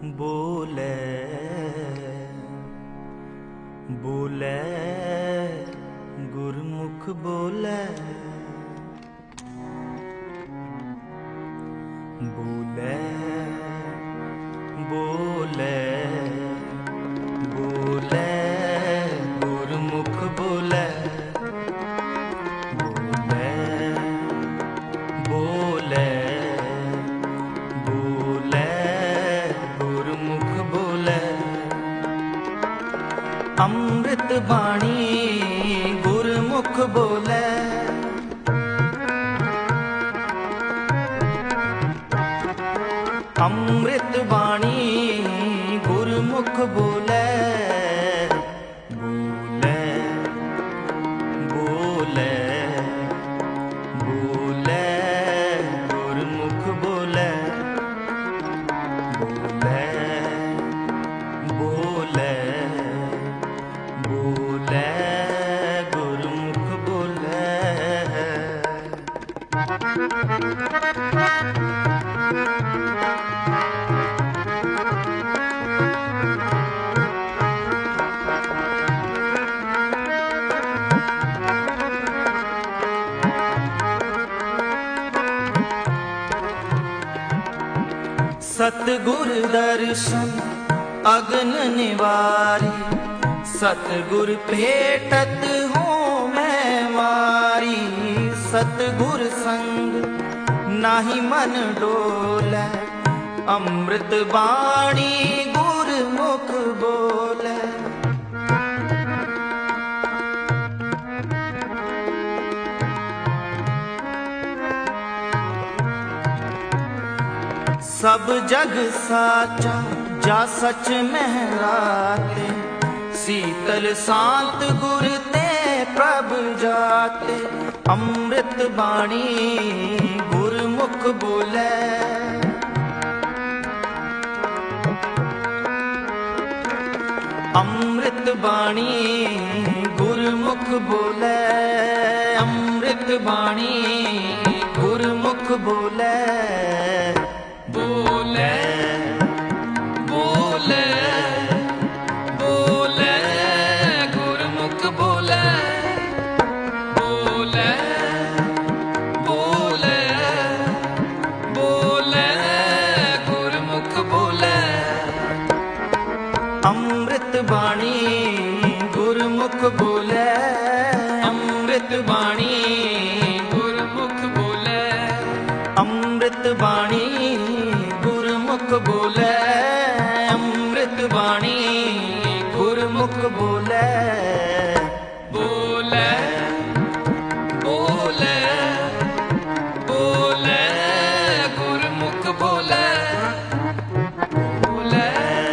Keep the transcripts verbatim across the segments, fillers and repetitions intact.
बोले बोले गुरमुख बोले बोले बोले बोले गुरमुख बोले बोले बोले बोले गुरमुख बोले अमृत बाणी गुरमुख बोले अमृत बाणी गुरमुख बोले बोले बोले बोले गुरमुख बोले बोले बोले बोले गुरमुख बोले सतगुर दर्शन अगन निवारी सतगुर भेटत हूँ मैं मारी सतगुर संग नाही मन डोले अमृत बाणी गुरमुख बोले सब जग साचा जा सच महराते शीतल शांत गुर ते प्रभ जाते अमृत बाणी गुरमुख बोले अमृत बाणी गुरमुख बोले अमृत बाणी गुरमुख बोले बोले बोले बोले गुरमुख बोले बोले बोले बोले गुरमुख बोले अमृत बाणी गुरमुख बोले अमृत बाणी गुरमुख बोले अमृत बाणी गुरमुख बोले अमृत बाणी गुरमुख बोले बोले बोले बोले गुरमुख बोले बोले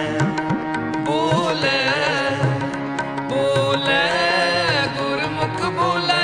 बोले बोले गुरमुख बोले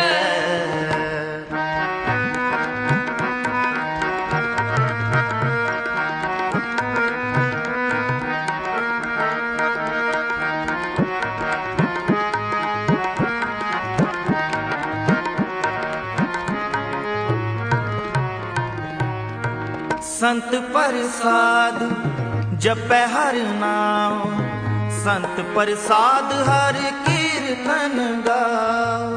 संत प्रसाद जपै हर नाम संत प्रसाद हर कीर्तन गाओ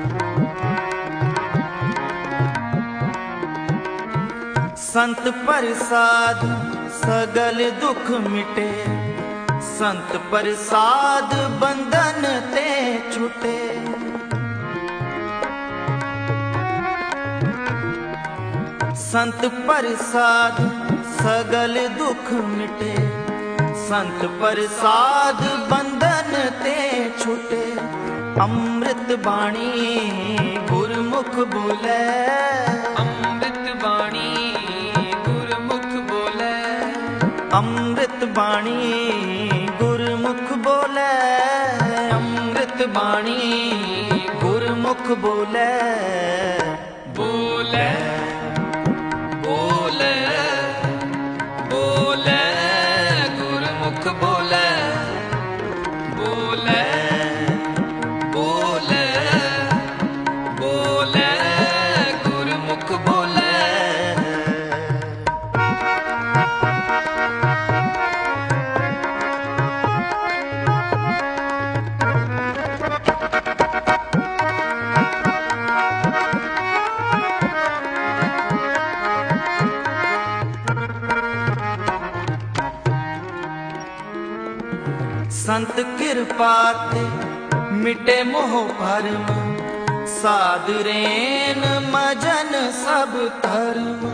संत प्रसाद सगल दुख मिटे संत प्रसाद बंधन ते छुटे संत प्रसाद सगल दुख मिटे संत प्रसाद बंधन ते छुटे अमृत बाणी गुरमुख बोले अमृत बाणी गुरमुख बोले अमृत बाणी गुरमुख बोले अमृत बाणी गुरमुख बोले बोले बोले बोले गुरमुख बोले बोले बोले बोले गुरमुख बोले संत कृपा ते मिटे मोह भरम, साध रेन मजन सब धर्म।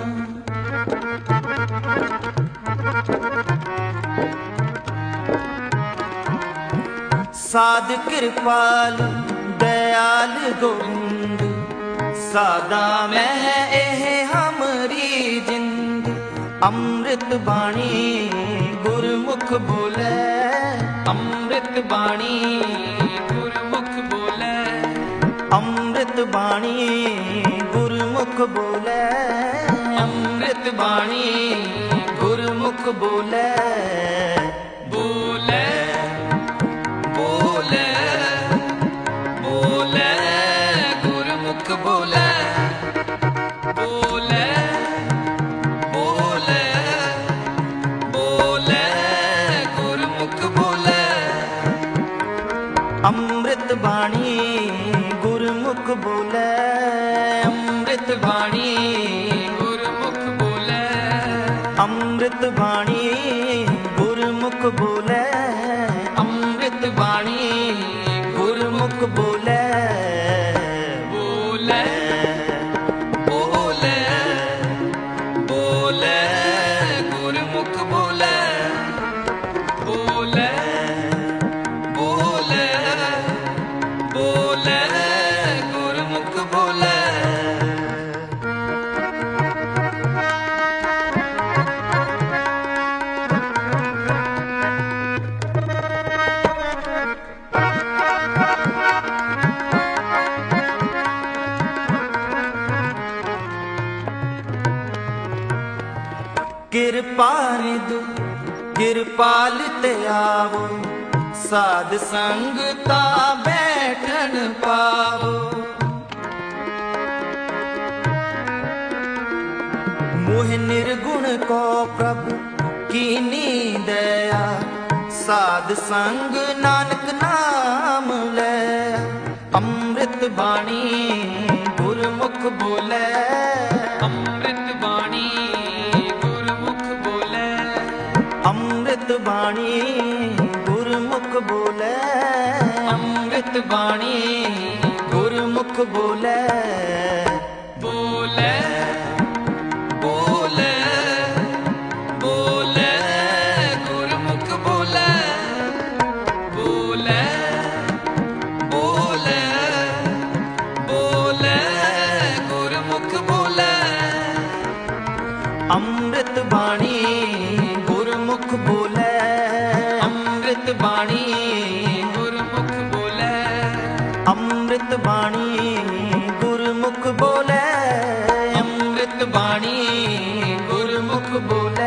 साध कृपाल दयाल गोविंद, सादा मैं एह हमरी जिंद। अमृत बाणी गुरमुख बोले, अमृत बाणी गुरमुख बोले, अमृत बाणी गुरमुख बोले, अमृत बाणी गुरमुख बोले। बोले बोले बोले गुरमुख बोले, बोले बोले बोले गुरमुख बोले। अमृत बाणी गुरमुख बोले, अमृत बाणी गुरमुख बोले, अमृत बाणी गुरमुख बोले, अमृत बाणी गुरमुख बोले। बोले बोले बोले गुरमुख बोले, बोले बोले बोले गुरमुख बोले। कृपा रिदु कृपाल ते आवो, साध संगता बैठन पावो। मोह निर्गुण को प्रभु कीनी दया, साध संग नानक नाम ले। अमृत बाणी गुरमुख बोले, अमृत बाणी गुरमुख बोले, अमृत बाणी गुरमुख बोले, अमृत बाणी गुरमुख बोले। बोले बोले बोले गुरमुख बोले, बोले बोले बोले गुरमुख बोले। अमृत बाणी गुरमुख बोले, अमृत बाणी गुरमुख बोले, अमृत बाणी गुरमुख बोले, अमृत बाणी गुरमुख बोले।